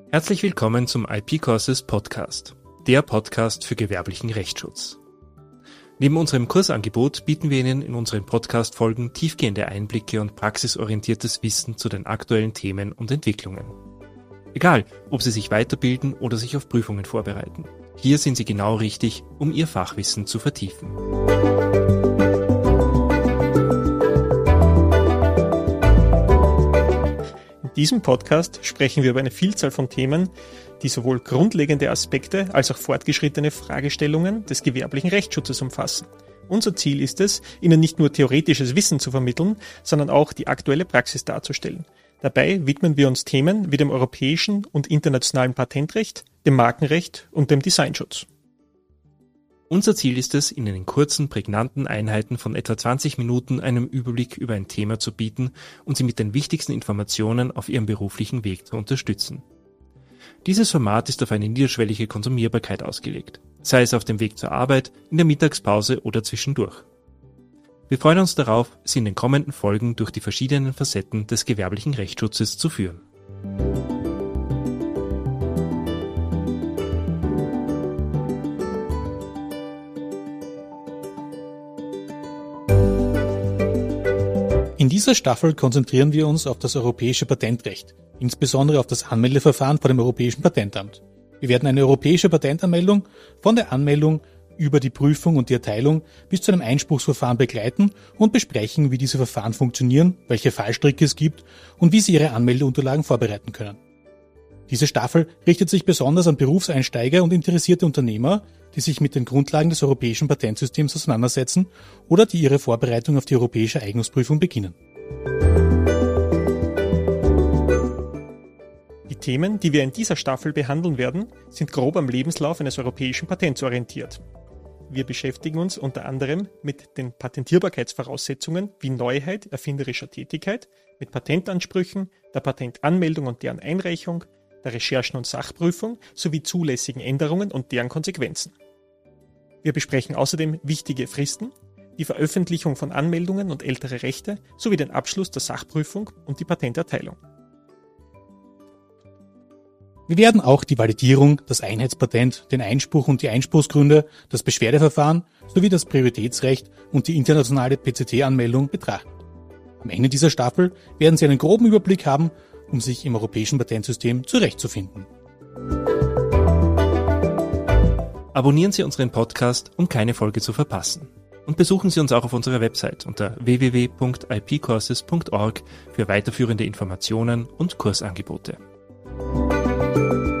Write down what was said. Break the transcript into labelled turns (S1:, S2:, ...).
S1: Herzlich willkommen zum IP Courses Podcast, der Podcast für gewerblichen Rechtsschutz. Neben unserem Kursangebot bieten wir Ihnen in unseren Podcast-Folgen tiefgehende Einblicke und praxisorientiertes Wissen zu den aktuellen Themen und Entwicklungen. Egal, ob Sie sich weiterbilden oder sich auf Prüfungen vorbereiten. Hier sind Sie genau richtig, um Ihr Fachwissen zu vertiefen.
S2: In diesem Podcast sprechen wir über eine Vielzahl von Themen, die sowohl grundlegende Aspekte als auch fortgeschrittene Fragestellungen des gewerblichen Rechtsschutzes umfassen. Unser Ziel ist es, Ihnen nicht nur theoretisches Wissen zu vermitteln, sondern auch die aktuelle Praxis darzustellen. Dabei widmen wir uns Themen wie dem europäischen und internationalen Patentrecht, dem Markenrecht und dem Designschutz.
S1: Unser Ziel ist es, Ihnen in kurzen, prägnanten Einheiten von etwa 20 Minuten einen Überblick über ein Thema zu bieten und Sie mit den wichtigsten Informationen auf Ihrem beruflichen Weg zu unterstützen. Dieses Format ist auf eine niederschwellige Konsumierbarkeit ausgelegt, sei es auf dem Weg zur Arbeit, in der Mittagspause oder zwischendurch. Wir freuen uns darauf, Sie in den kommenden Folgen durch die verschiedenen Facetten des gewerblichen Rechtsschutzes zu führen.
S3: In dieser Staffel konzentrieren wir uns auf das europäische Patentrecht, insbesondere auf das Anmeldeverfahren vor dem Europäischen Patentamt. Wir werden eine europäische Patentanmeldung von der Anmeldung über die Prüfung und die Erteilung bis zu einem Einspruchsverfahren begleiten und besprechen, wie diese Verfahren funktionieren, welche Fallstricke es gibt und wie Sie Ihre Anmeldeunterlagen vorbereiten können. Diese Staffel richtet sich besonders an Berufseinsteiger und interessierte Unternehmer, die sich mit den Grundlagen des europäischen Patentsystems auseinandersetzen oder die ihre Vorbereitung auf die europäische Eignungsprüfung beginnen.
S2: Die Themen, die wir in dieser Staffel behandeln werden, sind grob am Lebenslauf eines europäischen Patents orientiert. Wir beschäftigen uns unter anderem mit den Patentierbarkeitsvoraussetzungen wie Neuheit erfinderischer Tätigkeit, mit Patentansprüchen, der Patentanmeldung und deren Einreichung, der Recherchen- und Sachprüfung sowie zulässigen Änderungen und deren Konsequenzen. Wir besprechen außerdem wichtige Fristen, die Veröffentlichung von Anmeldungen und ältere Rechte sowie den Abschluss der Sachprüfung und die Patenterteilung.
S3: Wir werden auch die Validierung, das Einheitspatent, den Einspruch und die Einspruchsgründe, das Beschwerdeverfahren sowie das Prioritätsrecht und die internationale PCT-Anmeldung betrachten. Am Ende dieser Staffel werden Sie einen groben Überblick haben, um sich im europäischen Patentsystem zurechtzufinden.
S1: Abonnieren Sie unseren Podcast, um keine Folge zu verpassen. Und besuchen Sie uns auch auf unserer Website unter www.ipcourses.org für weiterführende Informationen und Kursangebote.